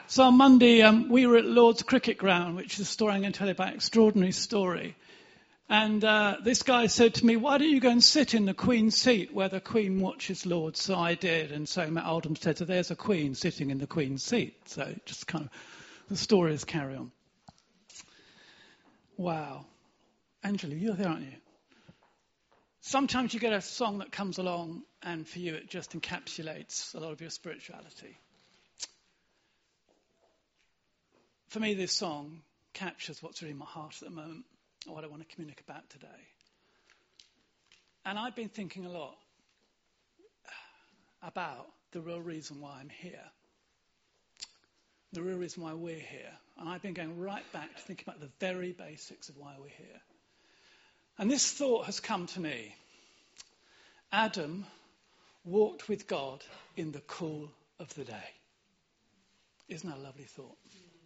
So on Monday, we were at Lord's Cricket Ground, which is a story I'm going to tell you about, extraordinary story. And this guy said to me, why don't you go and sit in the Queen's seat where the Queen watches Lords? So I did. And so Matt Oldham said, so there's a Queen sitting in the Queen's seat. So just kind of, the stories carry on. Wow. Angela, you're there, aren't you? Sometimes you get a song that comes along and for you it just encapsulates a lot of your spirituality. For me, this song captures what's really in my heart at the moment, or what I want to communicate about today. And I've been thinking a lot about the real reason why I'm here, the real reason why we're here. And I've been going right back to thinking about the very basics of why we're here. And this thought has come to me. Adam walked with God in the cool of the day. Isn't that a lovely thought?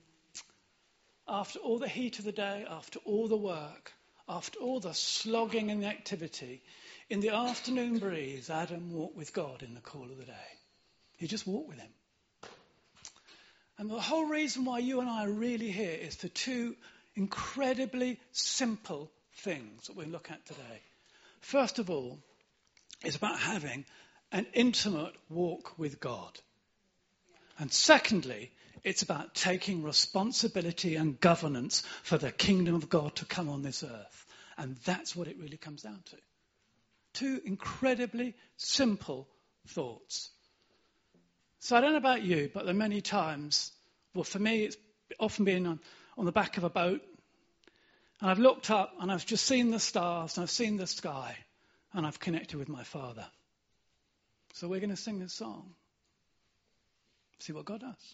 After all the heat of the day, after all the work, after all the slogging and the activity, in the afternoon breeze, Adam walked with God in the cool of the day. He just walked with him. And the whole reason why you and I are really here is for two incredibly simple things that we'll look at today. First of all, it's about having an intimate walk with God. And secondly, it's about taking responsibility and governance for the kingdom of God to come on this earth. And that's what it really comes down to. Two incredibly simple thoughts. So I don't know about you, but there are many times, well, for me, it's often been on the back of a boat. And I've looked up and I've just seen the stars and I've seen the sky and I've connected with my Father. So we're going to sing this song. See what God does.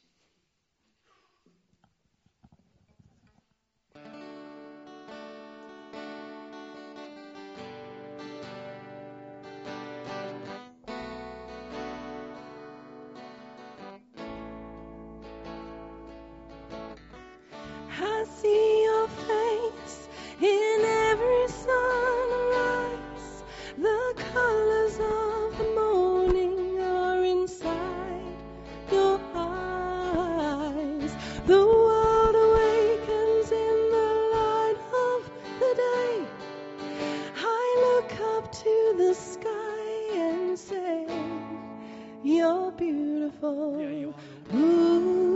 I see your face in every sunrise. The colors of the morning are inside your eyes. The world awakens in the light of the day. I look up to the sky and say, you're beautiful. Yeah, you are. Ooh.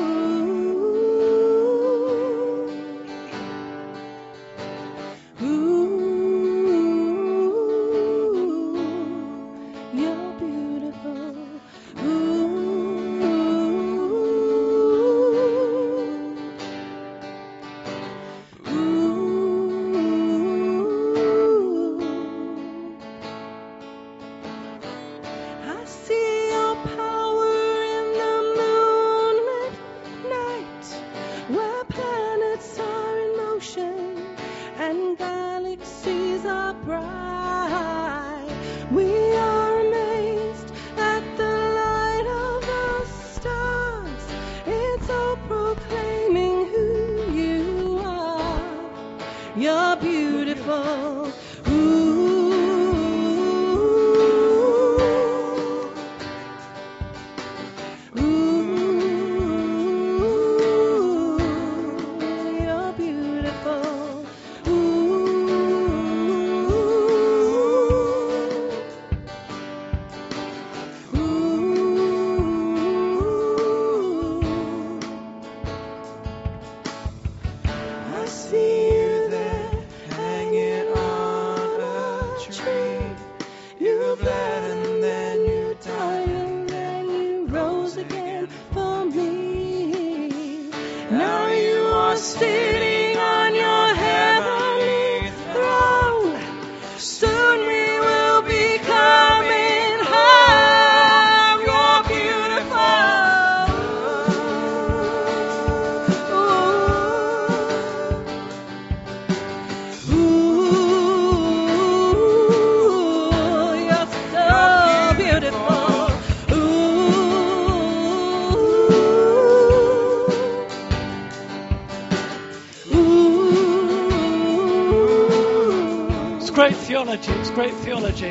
It's great theology.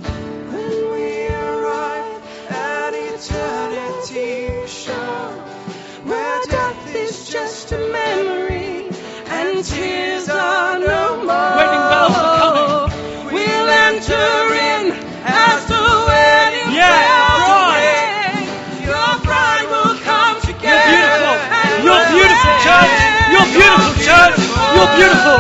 When we arrive at eternity's shore, tears are no more. Wedding bells are coming. We'll enter in as the wedding Yeah, bells bride. ring. Your bride will come You're together. beautiful. and You're beautiful, we'll church. You're beautiful, church. You're beautiful.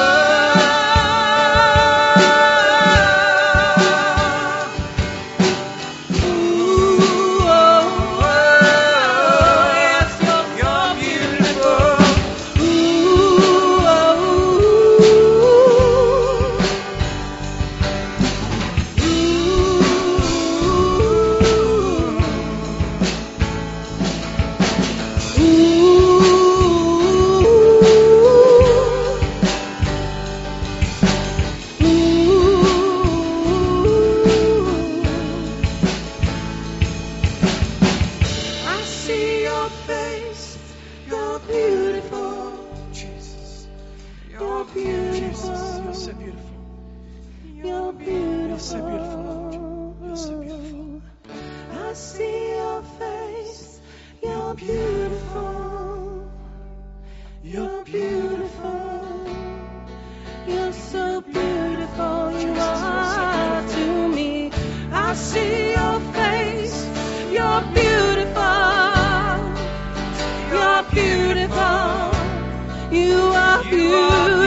I see your face. You're beautiful. Jesus. You're Jesus. You're beautiful. so beautiful. You're beautiful. You're so beautiful, Lord. You're so beautiful. I see your face. You're beautiful. You're beautiful. You're so beautiful. You are to me. I see your face. You're beautiful. You're beautiful. You are beautiful.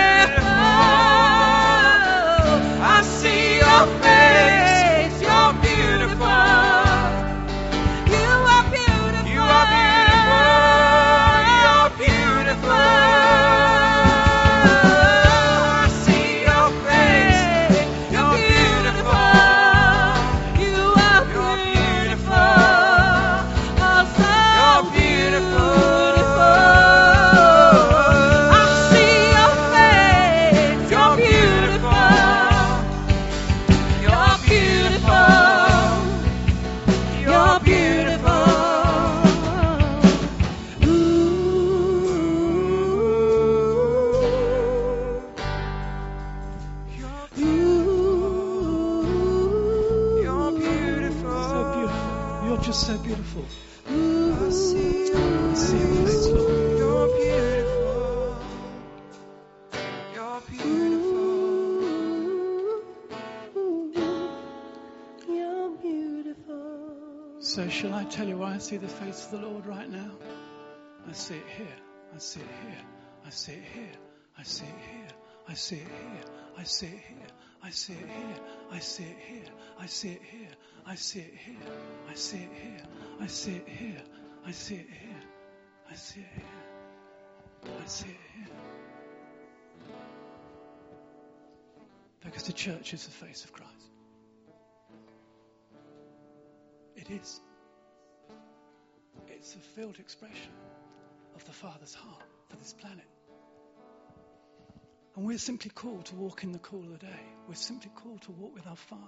I see your face. You're beautiful. You are beautiful. You are beautiful. You're beautiful. I see your face. You're beautiful. You are beautiful. Oh, so beautiful. I see your face. You're beautiful. You're beautiful. You're beautiful. You're beautiful. So beautiful. You're just so beautiful. I see I see your face, Lord. You're beautiful. You're beautiful. You're beautiful. So shall I tell you why I see the face of the Lord right now? I see it here. I see it here. I see it here. I see it here. I see it here. I see it here. I see it here. I see it here. I see it here. I see it here. I see it here. I see it here. I see it here. I see it here. I see it here. Because the church is the face of Christ. It is. It's a filled expression of the Father's heart for this planet. And we're simply called to walk in the cool of the day. We're simply called to walk with our Father.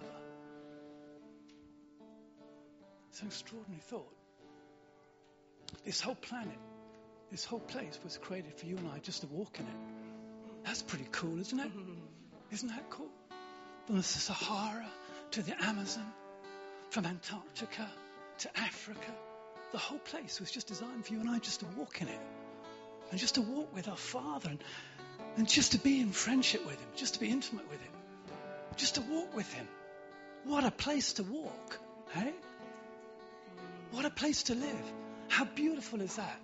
It's an extraordinary thought. This whole planet, this whole place was created for you and I just to walk in it. That's pretty cool, isn't it? Isn't that cool? From the Sahara to the Amazon, from Antarctica to Africa. The whole place was just designed for you and I just to walk in it. And just to walk with our Father and just to be in friendship with Him, just to be intimate with Him, just to walk with Him. What a place to walk, hey? What a place to live. How beautiful is that?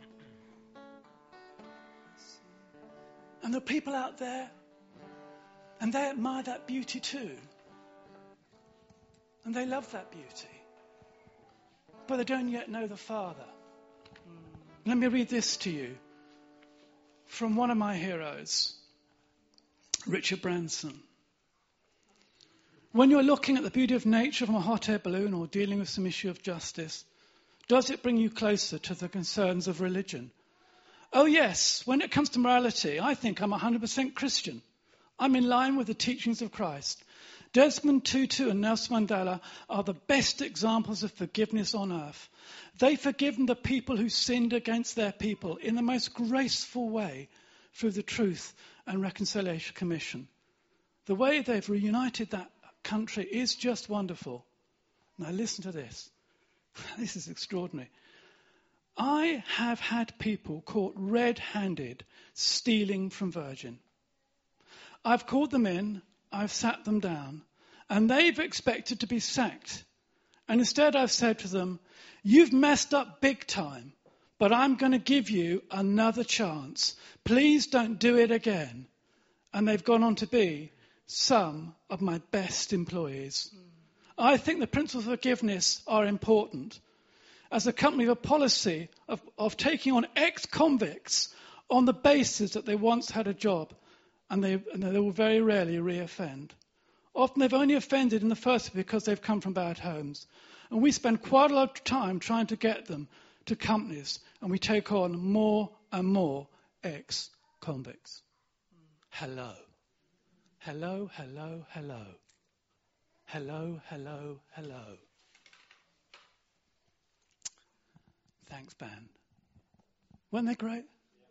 And there are people out there, and they admire that beauty too. And they love that beauty. But they don't yet know the Father. Let me read this to you from one of my heroes, Richard Branson. When you're looking at the beauty of nature from a hot air balloon or dealing with some issue of justice, does it bring you closer to the concerns of religion? Oh yes, when it comes to morality, I think I'm 100% Christian. I'm in line with the teachings of Christ. Desmond Tutu and Nelson Mandela are the best examples of forgiveness on earth. They've forgiven the people who sinned against their people in the most graceful way through the Truth and Reconciliation Commission. The way they've reunited that country is just wonderful. Now listen to this. This is extraordinary. I have had people caught red-handed stealing from Virgin. I've called them in, I've sat them down, and they've expected to be sacked. And instead I've said to them, you've messed up big time, but I'm going to give you another chance. Please don't do it again. And they've gone on to be some of my best employees. I think the principles of forgiveness are important. As a company, we have a policy of taking on ex-convicts on the basis that they once had a job and they will very rarely re-offend. Often they've only offended in the first place because they've come from bad homes. And we spend quite a lot of time trying to get them to companies, and we take on more and more ex-convicts. Hello. Hello, hello, hello. Hello, hello, hello. Thanks, band. Weren't they great?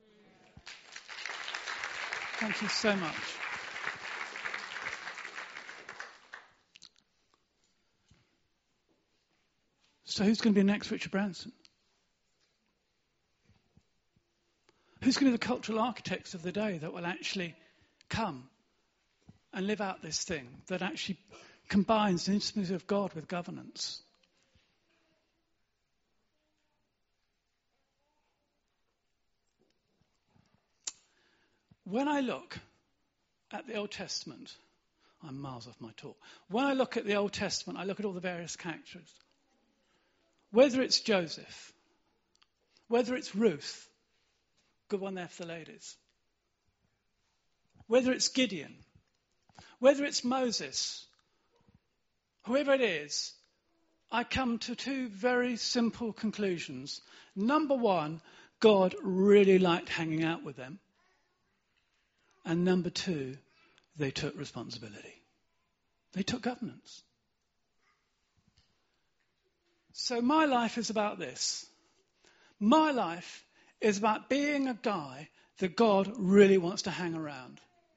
Thank you so much. So who's going to be next Richard Branson? Who's going to be the cultural architects of the day that will actually come and live out this thing that actually combines the intimacy of God with governance? When I look at the Old Testament, I'm miles off my talk. When I look at the Old Testament, I look at all the various characters. Whether it's Joseph, whether it's Ruth, good one there for the ladies. Whether it's Gideon, whether it's Moses, whoever it is, I come to two very simple conclusions. Number one, God really liked hanging out with them. And number two, they took responsibility. They took governance. So my life is about this. My life is about being a guy that God really wants to hang around.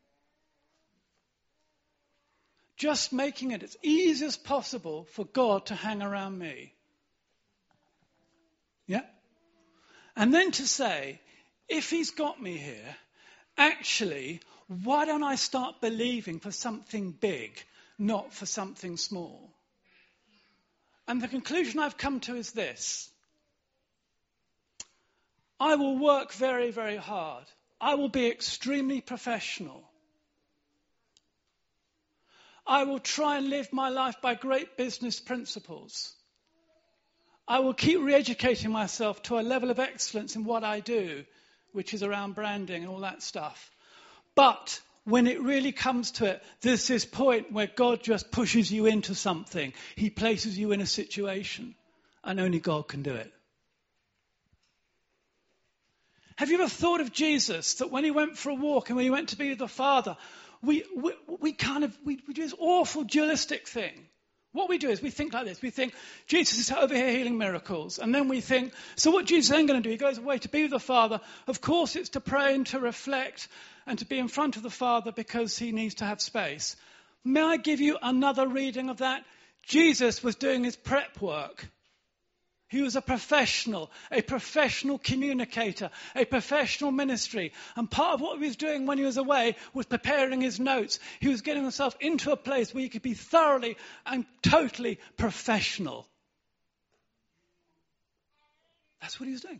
Just making it as easy as possible for God to hang around me. Yeah? And then to say, if he's got me here, actually, why don't I start believing for something big, not for something small? And the conclusion I've come to is this. I will work very, very hard. I will be extremely professional. I will try and live my life by great business principles. I will keep re-educating myself to a level of excellence in what I do, which is around branding and all that stuff. But when it really comes to it, there's this point where God just pushes you into something. He places you in a situation, and only God can do it. Have you ever thought of Jesus, that when he went for a walk and when he went to be with the Father, we do this awful dualistic thing. What we do is we think like this. We think Jesus is over here healing miracles. And then we think, so what Jesus is then going to do? He goes away to be with the Father. Of course, it's to pray and to reflect and to be in front of the Father because he needs to have space. May I give you another reading of that? Jesus was doing his prep work. He was a professional communicator, a professional ministry. And part of what he was doing when he was away was preparing his notes. He was getting himself into a place where he could be thoroughly and totally professional. That's what he was doing.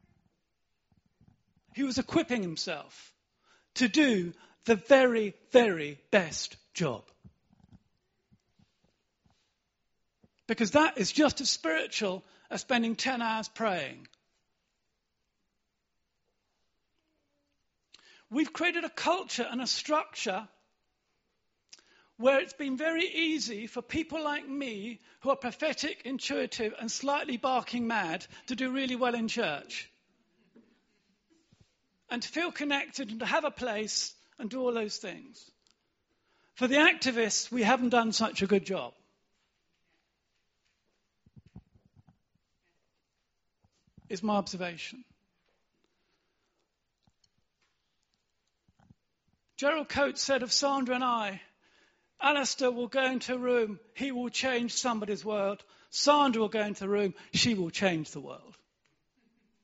He was equipping himself to do the very, very best job. Because that is just as spiritual as spending 10 hours praying. We've created a culture and a structure where it's been very easy for people like me, who are prophetic, intuitive, and slightly barking mad, to do really well in church. And to feel connected and to have a place and do all those things. For the activists, we haven't done such a good job. Is my observation. Gerald Coates said of Sandra and I, Alistair will go into a room, he will change somebody's world. Sandra will go into the room, she will change the world.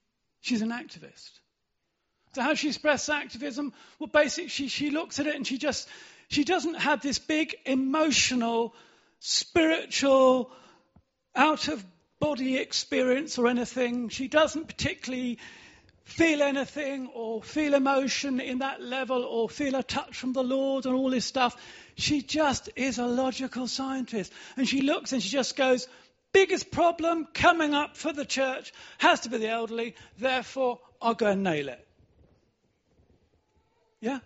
She's an activist. So how she expresses activism? Well, basically, she looks at it and she doesn't have this big emotional, spiritual, out-of-body experience or anything. She doesn't particularly feel anything or feel emotion in that level or feel a touch from the Lord and all this stuff. She just is a logical scientist. And she looks and she just goes, biggest problem coming up for the church has to be the elderly, therefore I'll go and nail it. Yeah?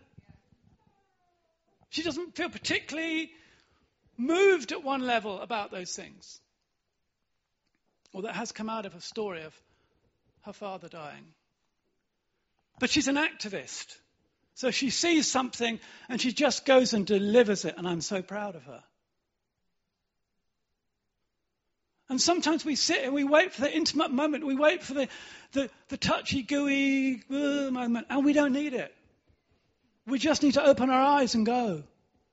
She doesn't feel particularly moved at one level about those things. Well, that has come out of a story of her father dying. But she's an activist. So she sees something and she just goes and delivers it, and I'm so proud of her. And sometimes we sit and we wait for the intimate moment, we wait for the touchy-gooey moment, and we don't need it. We just need to open our eyes and go.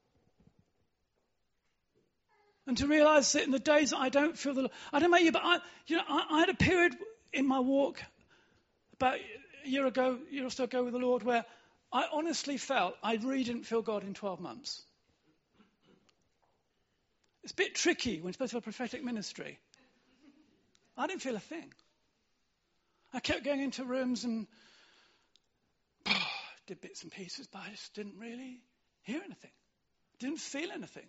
And to realize that in the days that I don't feel I don't know about you, but I had a period in my walk about a year or so ago with the Lord where I honestly felt I really didn't feel God in 12 months. It's a bit tricky when you're supposed to have a prophetic ministry. I didn't feel a thing. I kept going into rooms and did bits and pieces, but I just didn't really hear anything. Didn't feel anything.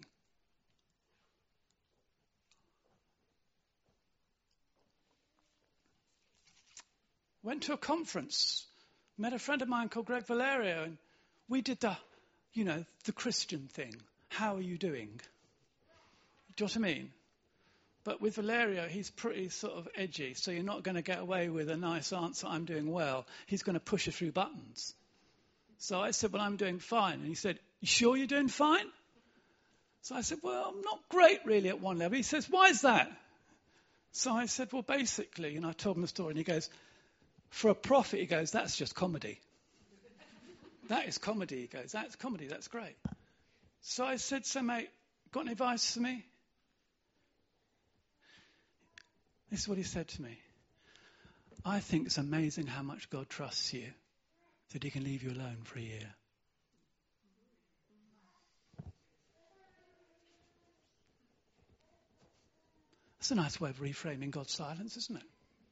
Went to a conference, met a friend of mine called Greg Valerio, and we did the Christian thing. How are you doing? Do you know what I mean? But with Valerio, he's pretty sort of edgy, so you're not going to get away with a nice answer, I'm doing well. He's going to push you through buttons. So I said, well, I'm doing fine. And he said, you sure you're doing fine? So I said, well, I'm not great really at one level. He says, why is that? So I said, well, basically, and I told him the story, and he goes, for a prophet, he goes, that's just comedy. That is comedy, he goes, that's comedy, that's great. So I said, so mate, got any advice for me? This is what he said to me. I think it's amazing how much God trusts you that he can leave you alone for a year. That's a nice way of reframing God's silence, isn't it?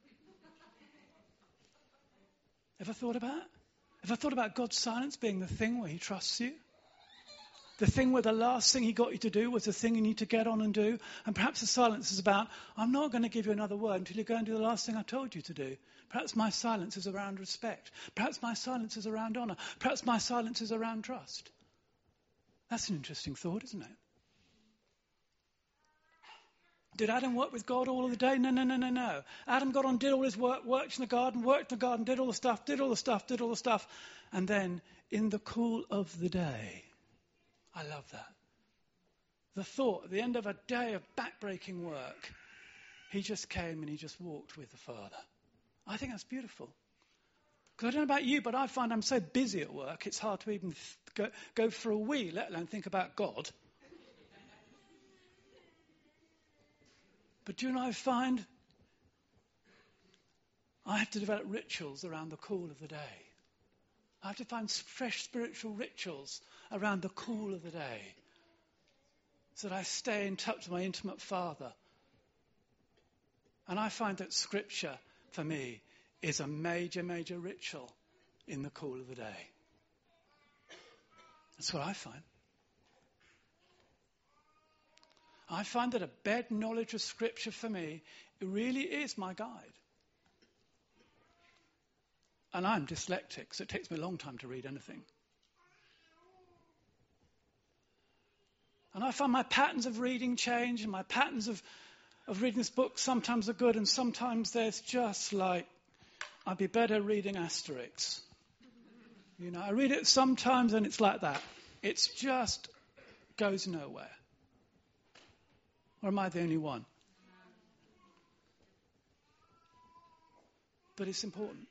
Ever thought about it? Ever thought about God's silence being the thing where he trusts you? The thing where the last thing he got you to do was the thing you need to get on and do. And perhaps the silence is about, I'm not going to give you another word until you go and do the last thing I told you to do. Perhaps my silence is around respect. Perhaps my silence is around honour. Perhaps my silence is around trust. That's an interesting thought, isn't it? Did Adam work with God all of the day? No. Adam got on, did all his work, worked in the garden, did all the stuff. And then in the cool of the day, I love that. The thought, at the end of a day of backbreaking work, he just came and he just walked with the Father. I think that's beautiful. Because I don't know about you, but I find I'm so busy at work, it's hard to even go for a wee, let alone think about God. But do you know what I find? I have to develop rituals around the cool of the day. I have to find fresh spiritual rituals around the cool of the day so that I stay in touch with my intimate Father. And I find that Scripture, for me, is a major, major ritual in the cool of the day. That's what I find. I find that a bed knowledge of Scripture for me, it really is my guide. And I'm dyslexic, so it takes me a long time to read anything. And I find my patterns of reading change, and my patterns of reading this book sometimes are good, and sometimes there's just like, I'd be better reading Asterix. I read it sometimes and it's like that. It's just goes nowhere. Or am I the only one? But it's important.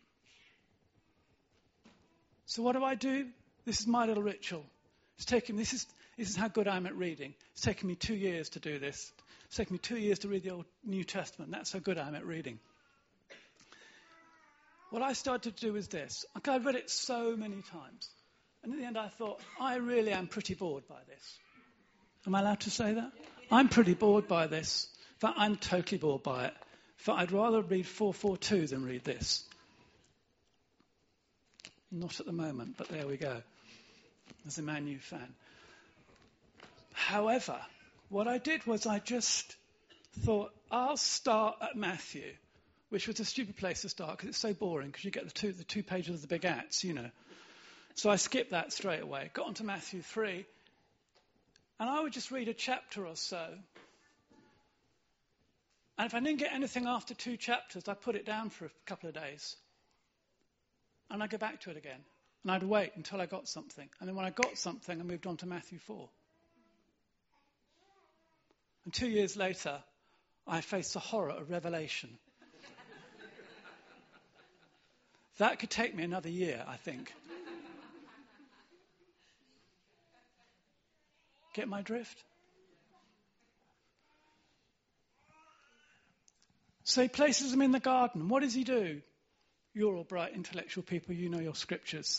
So what do? This is my little ritual. This is how good I am at reading. It's taken me 2 years to do this. It's taken me 2 years to read the Old New Testament. That's how good I am at reading. what I started to do was this. I'd read it so many times. And in the end I thought, I really am pretty bored by this. Am I allowed to say that? I'm pretty bored by this. In fact, I'm totally bored by it. In fact, I'd rather read 442 than read this. Not at the moment, but there we go. As a Man U fan. However, what I did was I just thought, I'll start at Matthew, which was a stupid place to start because it's so boring because you get the two pages of the big acts, you know. So I skipped that straight away, got onto Matthew 3, and I would just read a chapter or so. And if I didn't get anything after 2 chapters, I'd put it down for a couple of days. And I'd go back to it again. And I'd wait until I got something. And then when I got something, I moved on to Matthew 4. And 2 years later, I faced the horror of Revelation. That could take me another year, I think. Get my drift? So he places them in the garden. What does he do? You're all bright intellectual people, you know your scriptures.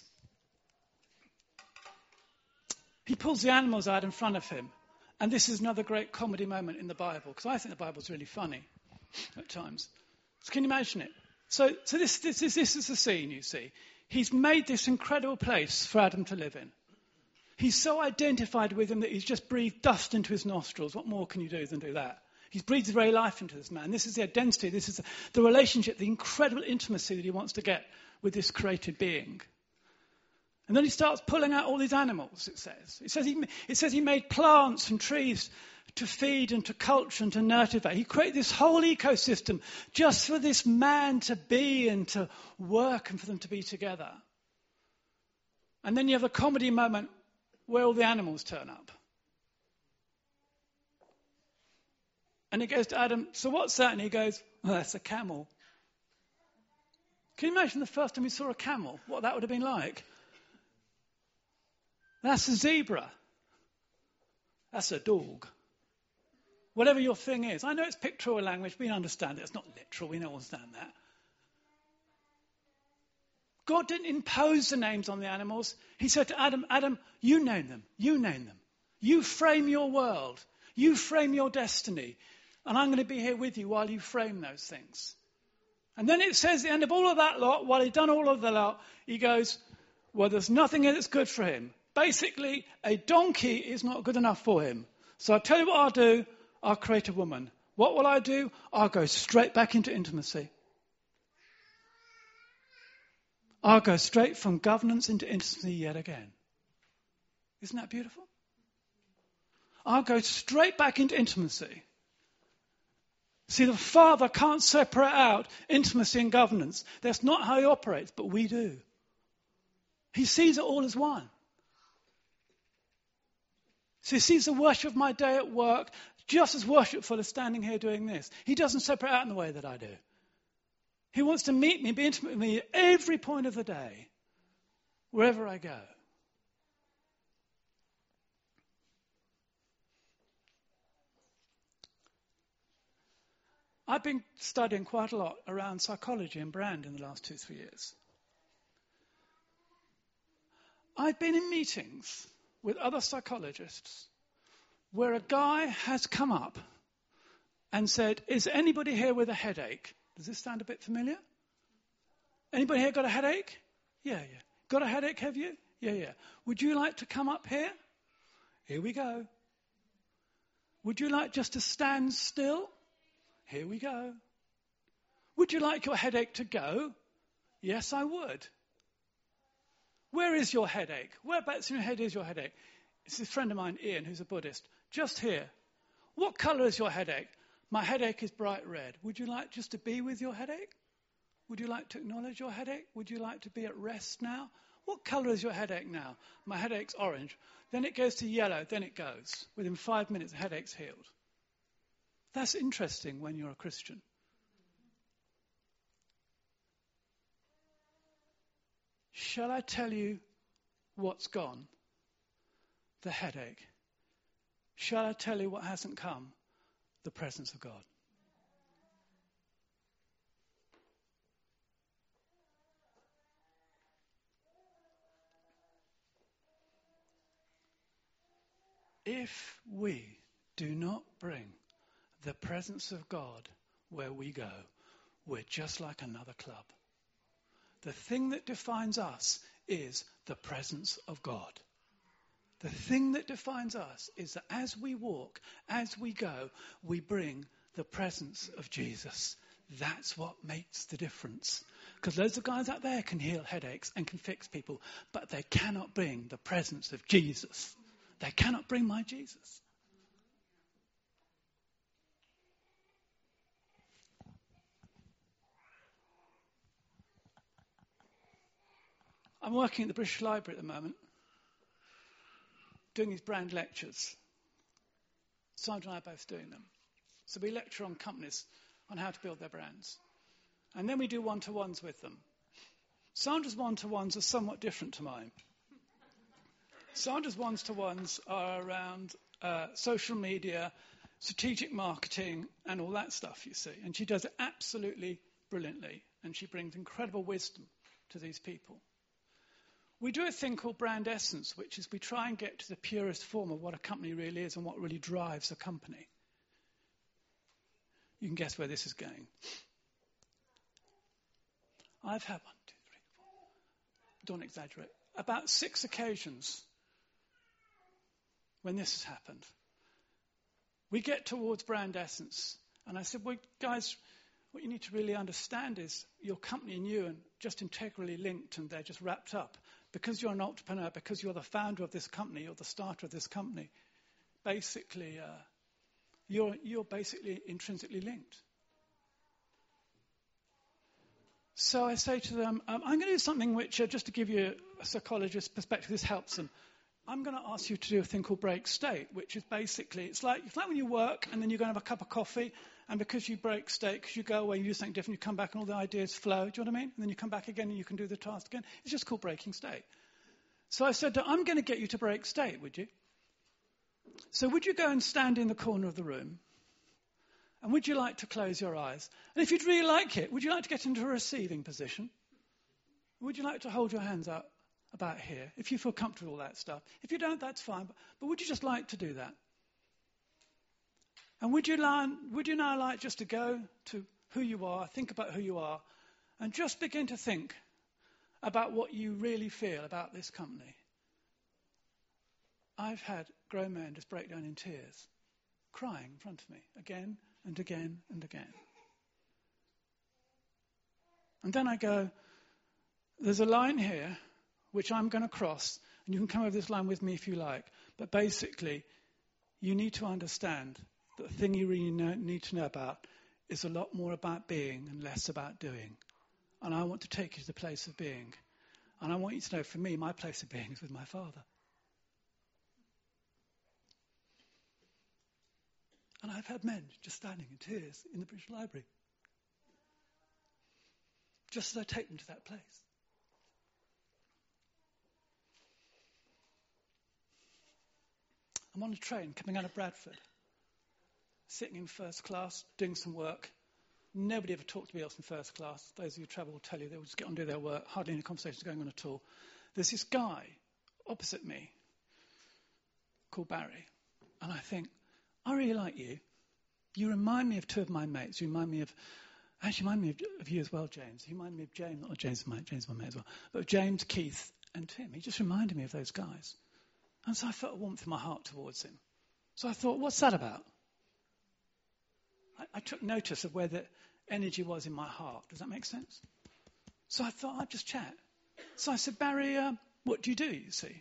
He pulls the animals out in front of him. And this is another great comedy moment in the Bible, because I think the Bible's really funny at times. So can you imagine it? So this is the scene, you see. He's made this incredible place for Adam to live in. He's so identified with him that he's just breathed dust into his nostrils. What more can you do than do that? He's breathed his very life into this man. This is the identity. This is the relationship, the incredible intimacy that he wants to get with this created being. And then he starts pulling out all these animals, it says. It says he made plants and trees to feed and to culture and to nurture. He created this whole ecosystem just for this man to be and to work and for them to be together. And then you have a comedy moment where all the animals turn up. And he goes to Adam, so what's that? And he goes, well, that's a camel. Can you imagine the first time he saw a camel? What that would have been like? That's a zebra. That's a dog. Whatever your thing is. I know it's pictorial language. We understand it. It's not literal. We don't understand that. God didn't impose the names on the animals. He said to Adam, Adam, you name them. You name them. You frame your world. You frame your destiny. And I'm going to be here with you while you frame those things. And then it says at the end of all of that lot, while he'd done all of the lot, he goes, well, there's nothing here that's good for him. Basically, a donkey is not good enough for him. So I'll tell you what I'll do. I'll create a woman. What will I do? I'll go straight back into intimacy. I'll go straight from governance into intimacy yet again. Isn't that beautiful? I'll go straight back into intimacy. See, the Father can't separate out intimacy and governance. That's not how he operates, but we do. He sees it all as one. So he sees the worship of my day at work just as worshipful as standing here doing this. He doesn't separate out in the way that I do. He wants to meet me, be intimate with me at every point of the day, wherever I go. I've been studying quite a lot around psychology and brand in the last 2-3 years. I've been in meetings with other psychologists where a guy has come up and said, is anybody here with a headache? Does this sound a bit familiar? Anybody here got a headache? Yeah. Got a headache, have you? Yeah. Would you like to come up here? Here we go. Would you like just to stand still? Here we go. Would you like your headache to go? Yes, I would. Where is your headache? Whereabouts in your head is your headache? It's this friend of mine, Ian, who's a Buddhist. Just here. What colour is your headache? My headache is bright red. Would you like just to be with your headache? Would you like to acknowledge your headache? Would you like to be at rest now? What colour is your headache now? My headache's orange. Then it goes to yellow. Then it goes. Within 5 minutes, the headache's healed. That's interesting when you're a Christian. Shall I tell you what's gone? The headache. Shall I tell you what hasn't come? The presence of God. if we do not bring the presence of God where we go, we're just like another club. The thing that defines us is the presence of God. The thing that defines us is that as we walk, as we go, we bring the presence of Jesus. That's what makes the difference. Because loads of guys out there can heal headaches and can fix people, but they cannot bring the presence of Jesus. They cannot bring my Jesus. I'm working at the British Library at the moment, doing these brand lectures. Sandra and I are both doing them. So we lecture on companies on how to build their brands. And then we do one-to-ones with them. Sandra's one-to-ones are somewhat different to mine. Sandra's one-to-ones are around social media, strategic marketing, and all that stuff, you see. And she does it absolutely brilliantly. And she brings incredible wisdom to these people. We do a thing called brand essence, which is we try and get to the purest form of what a company really is and what really drives a company. You can guess where this is going. I've had 1, 2, 3, 4, don't exaggerate, about 6 occasions when this has happened. We get towards brand essence, and I said, well, guys, what you need to really understand is your company and you are just integrally linked, and they're just wrapped up. Because you're an entrepreneur, because you're the founder of this company, you're the starter of this company, basically, you're basically intrinsically linked. So I say to them, I'm going to do something which, just to give you a psychologist's perspective, this helps them. I'm going to ask you to do a thing called break state, which is basically, it's like when you work and then you go and have a cup of coffee, and because you break state, because you go away, you do something different, you come back and all the ideas flow. Do you know what I mean? And then you come back again and you can do the task again. It's just called breaking state. So I said, I'm going to get you to break state, would you? So would you go and stand in the corner of the room? And would you like to close your eyes? And if you'd really like it, would you like to get into a receiving position? Would you like to hold your hands up about here, if you feel comfortable with all that stuff? If you don't, that's fine. But would you just like to do that? And would you now like just to go to who you are, think about who you are, and just begin to think about what you really feel about this company? I've had grown men just break down in tears, crying in front of me again and again and again. And then I go, there's a line here which I'm going to cross, and you can come over this line with me if you like. But basically, you need to understand that the thing you really need to know about is a lot more about being and less about doing. And I want to take you to the place of being. And I want you to know, for me, my place of being is with my Father. And I've had men just standing in tears in the British Library, just as I take them to that place. I'm on a train coming out of Bradford, sitting in first class, doing some work. Nobody ever talked to me else in first class. Those of you who travel will tell you they will just get on and do their work. Hardly any conversations going on at all. There's this guy opposite me called Barry. And I think, I really like you. You remind me of 2 of my mates. You remind me of you as well, James. You remind me of James, not James, my mate as well. But James, Keith, and Tim. He just reminded me of those guys. And so I felt a warmth in my heart towards him. So I thought, what's that about? I took notice of where the energy was in my heart. Does that make sense? So I thought I'd just chat. So I said, Barry, what do? You see?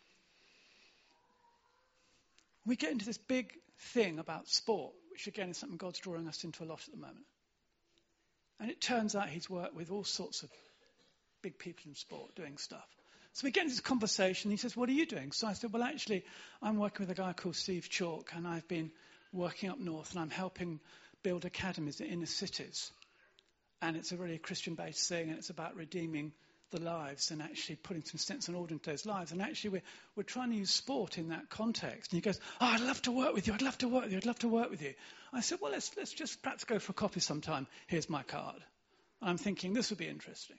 We get into this big thing about sport, which again is something God's drawing us into a lot at the moment. And it turns out he's worked with all sorts of big people in sport doing stuff. So we get into this conversation. He says, what are you doing? So I said, well, actually, I'm working with a guy called Steve Chalk, and I've been working up north, and I'm helping build academies in inner cities. And it's a really Christian-based thing, and it's about redeeming the lives and actually putting some sense and order into those lives. And actually, we're trying to use sport in that context. And he goes, I'd love to work with you. I'd love to work with you. I'd love to work with you. I said, well, let's just perhaps go for a coffee sometime. Here's my card. And I'm thinking, this would be interesting.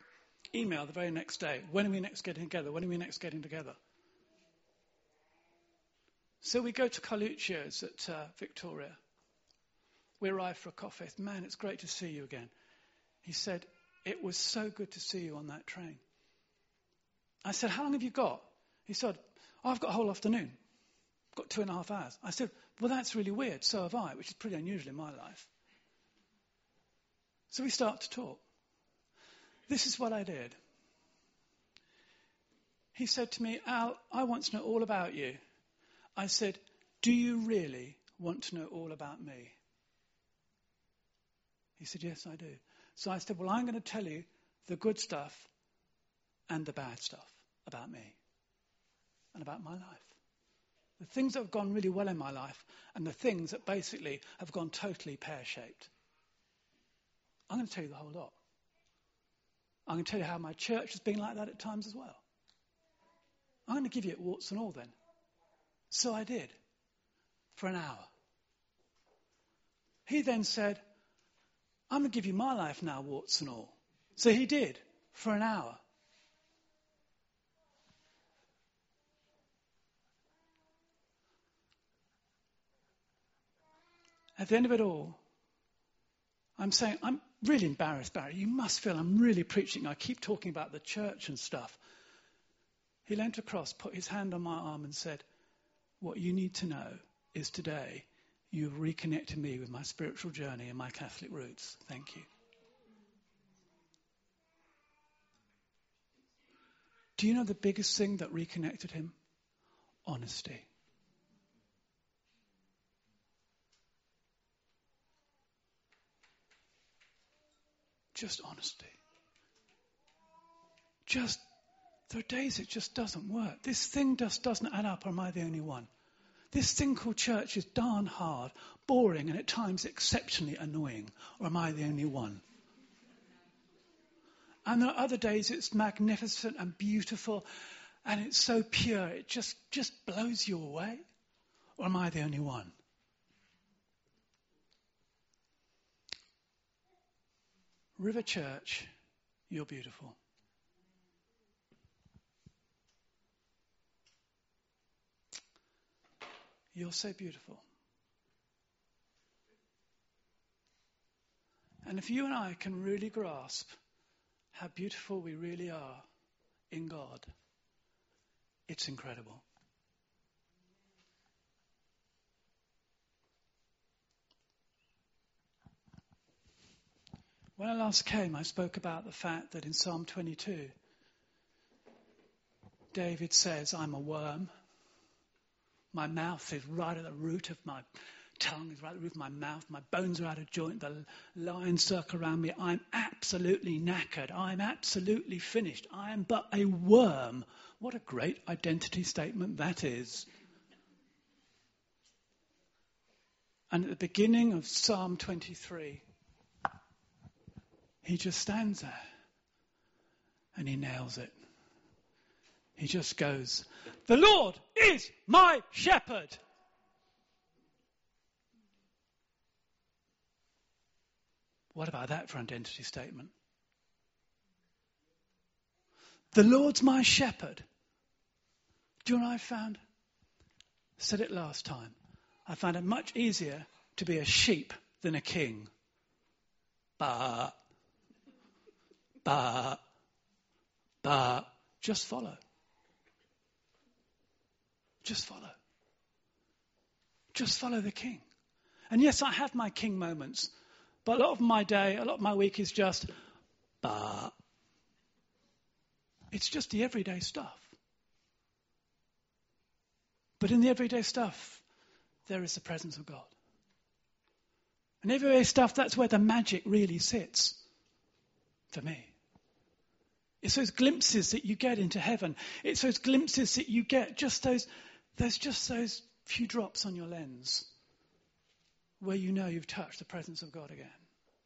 Email the very next day. When are we next getting together? When are we next getting together? So we go to Carluccio's at Victoria. We arrive for a coffee. Man, it's great to see you again. He said, it was so good to see you on that train. I said, how long have you got? He said, I've got a whole afternoon. Got 2.5 hours. I said, well, that's really weird. So have I, which is pretty unusual in my life. So we start to talk. This is what I did. He said to me, Al, I want to know all about you. I said, do you really want to know all about me? He said, yes, I do. So I said, well, I'm going to tell you the good stuff and the bad stuff about me and about my life. The things that have gone really well in my life and the things that basically have gone totally pear-shaped. I'm going to tell you the whole lot. I'm going to tell you how my church has been like that at times as well. I'm going to give you it warts and all then. So I did, for an hour. He then said, I'm going to give you my life now, warts and all. So he did, for an hour. At the end of it all, I'm saying, I'm really embarrassed, Barry. You must feel I'm really preaching. I keep talking about the church and stuff. He leant across, put his hand on my arm and said, what you need to know is today you've reconnected me with my spiritual journey and my Catholic roots. Thank you. Do you know the biggest thing that reconnected him? Honesty. Just honesty. There are days it just doesn't work. This thing just doesn't add up, or am I the only one? This thing called church is darn hard, boring, and at times exceptionally annoying, or am I the only one? And there are other days it's magnificent and beautiful, and it's so pure, it just blows you away, or am I the only one? River Church, you're beautiful. You're so beautiful. And if you and I can really grasp how beautiful we really are in God, it's incredible. When I last came, I spoke about the fact that in Psalm 22, David says, I'm a worm. My mouth is right at the root of my tongue, is right at the root of my mouth. My bones are out of joint. The lions circle around me. I'm absolutely knackered. I'm absolutely finished. I am but a worm. What a great identity statement that is. And at the beginning of Psalm 23, he just stands there and he nails it. He just goes, the Lord is my shepherd. What about that for an identity statement? The Lord's my shepherd. Do you know what I found? I said it last time. I found it much easier to be a sheep than a king. But, just follow. Just follow. Just follow the king. And yes, I have my king moments. But a lot of my day, a lot of my week is just, it's just the everyday stuff. But in the everyday stuff, there is the presence of God. And everyday stuff, that's where the magic really sits. For me. It's those glimpses that you get into heaven. It's those glimpses that you get, there's just those few drops on your lens where you know you've touched the presence of God again.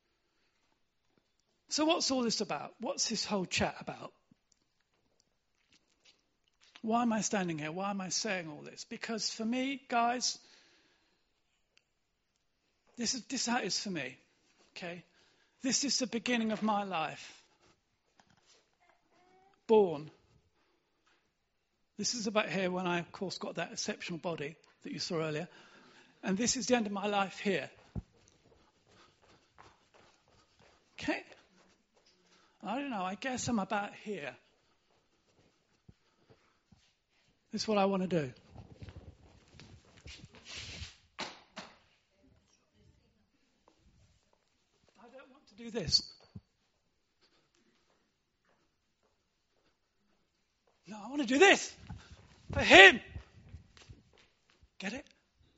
So what's all this about? What's this whole chat about? Why am I standing here? Why am I saying all this? Because for me, guys, this is how it is for me. Okay? This is the beginning of my life. Born. This is about here when I, of course, got that exceptional body. that you saw earlier. And this is the end of my life here. Okay? I don't know, I guess I'm about here. This is what I want to do. I don't want to do this. No, I want to do this for him. Get it?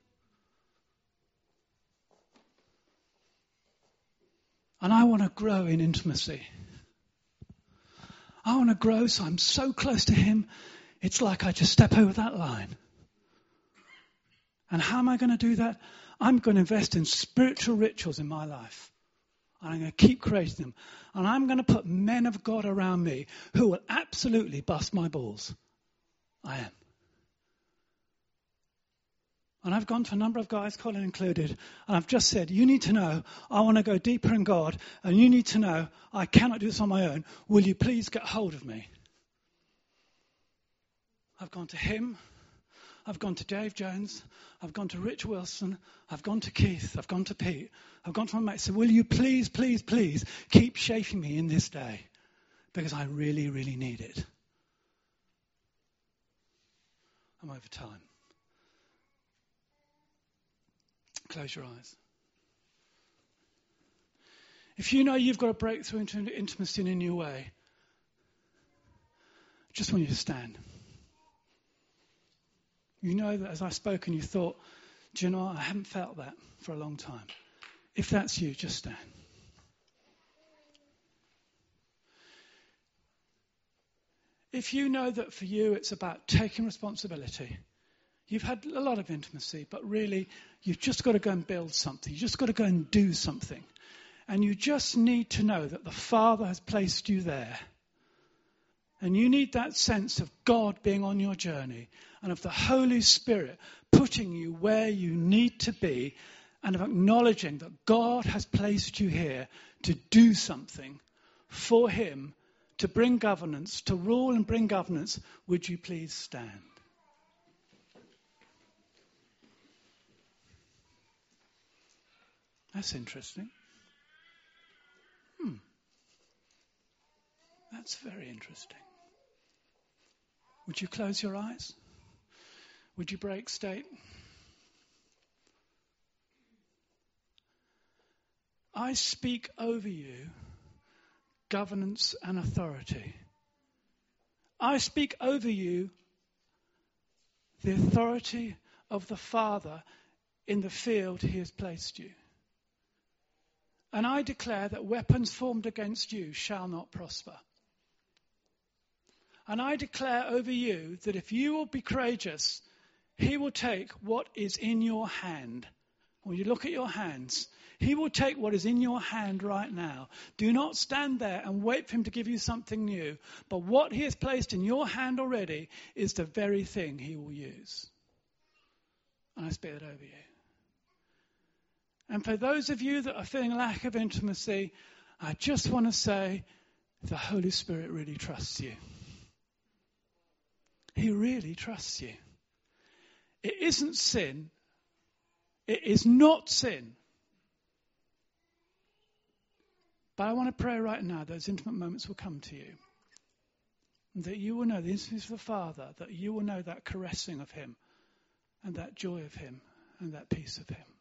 And I want to grow in intimacy. I want to grow so I'm so close to him, it's like I just step over that line. And how am I going to do that? I'm going to invest in spiritual rituals in my life. And I'm going to keep creating them. And I'm going to put men of God around me who will absolutely bust my balls. I am. And I've gone to a number of guys, Colin included, and I've just said, you need to know I want to go deeper in God, and you need to know I cannot do this on my own. Will you please get hold of me? I've gone to him. I've gone to Dave Jones. I've gone to Rich Wilson. I've gone to Keith. I've gone to Pete. I've gone to my mate. So will you please, please, please keep shaping me in this day? Because I really, really need it. I'm over time. Close your eyes. If you know you've got a breakthrough into intimacy in a new way, I just want you to stand. You know that as I spoke and you thought, do you know what? I haven't felt that for a long time. If that's you, just stand. If you know that for you it's about taking responsibility, you've had a lot of intimacy, but really you've just got to go and build something. You've just got to go and do something. And you just need to know that the Father has placed you there. And you need that sense of God being on your journey and of the Holy Spirit putting you where you need to be and of acknowledging that God has placed you here to do something for him, to bring governance, to rule and bring governance. Would you please stand? That's interesting. That's very interesting. Would you close your eyes? Would you break state? I speak over you governance and authority. I speak over you the authority of the Father in the field he has placed you. And I declare that weapons formed against you shall not prosper. And I declare over you that if you will be courageous, he will take what is in your hand. When you look at your hands, he will take what is in your hand right now. Do not stand there and wait for him to give you something new. But what he has placed in your hand already is the very thing he will use. And I speak it over you. And for those of you that are feeling lack of intimacy, I just want to say the Holy Spirit really trusts you. He really trusts you. It isn't sin. It is not sin. But I want to pray right now those intimate moments will come to you. That you will know the intimacy of the Father, that you will know that caressing of him and that joy of him and that peace of him.